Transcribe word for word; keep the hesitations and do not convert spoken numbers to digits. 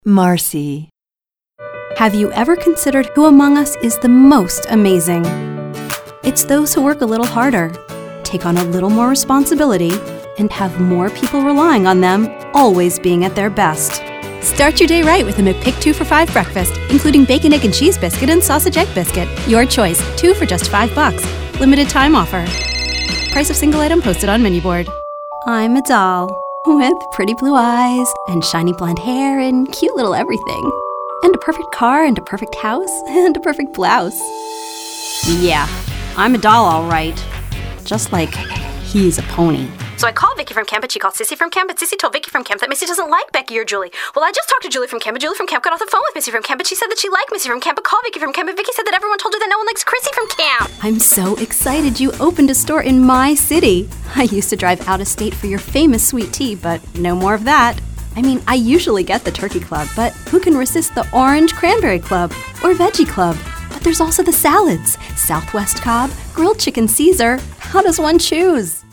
Marcy. Have you ever considered who among us is the most amazing? It's those who work a little harder, take on a little more responsibility, and have more people relying on them always being at their best. Start your day right with a McPick two for five breakfast, including bacon, egg, and cheese biscuit and sausage egg biscuit. Your choice, two for just five bucks. Limited time offer. Price of single item posted on menu board. I'm a doll with pretty blue eyes and shiny blonde hair and cute little everything. And a perfect car and a perfect house and a perfect blouse. Yeah, I'm a doll all right. Just like he's a pony. So I called Vicky from camp, and she called Sissy from camp, and Sissy told Vicky from camp that Missy doesn't like Becky or Julie. Well, I just talked to Julie from camp, and Julie from camp got off the phone with Missy from camp, and she said that she liked Missy from camp, but called Vicky from camp, and Vicky said that everyone told her that no one likes Chrissy from camp. I'm so excited you opened a store in my city. I used to drive out of state for your famous sweet tea, but no more of that. I mean, I usually get the Turkey Club, but who can resist the Orange Cranberry Club or Veggie Club? But there's also the salads, Southwest Cobb, Grilled Chicken Caesar. How does one choose?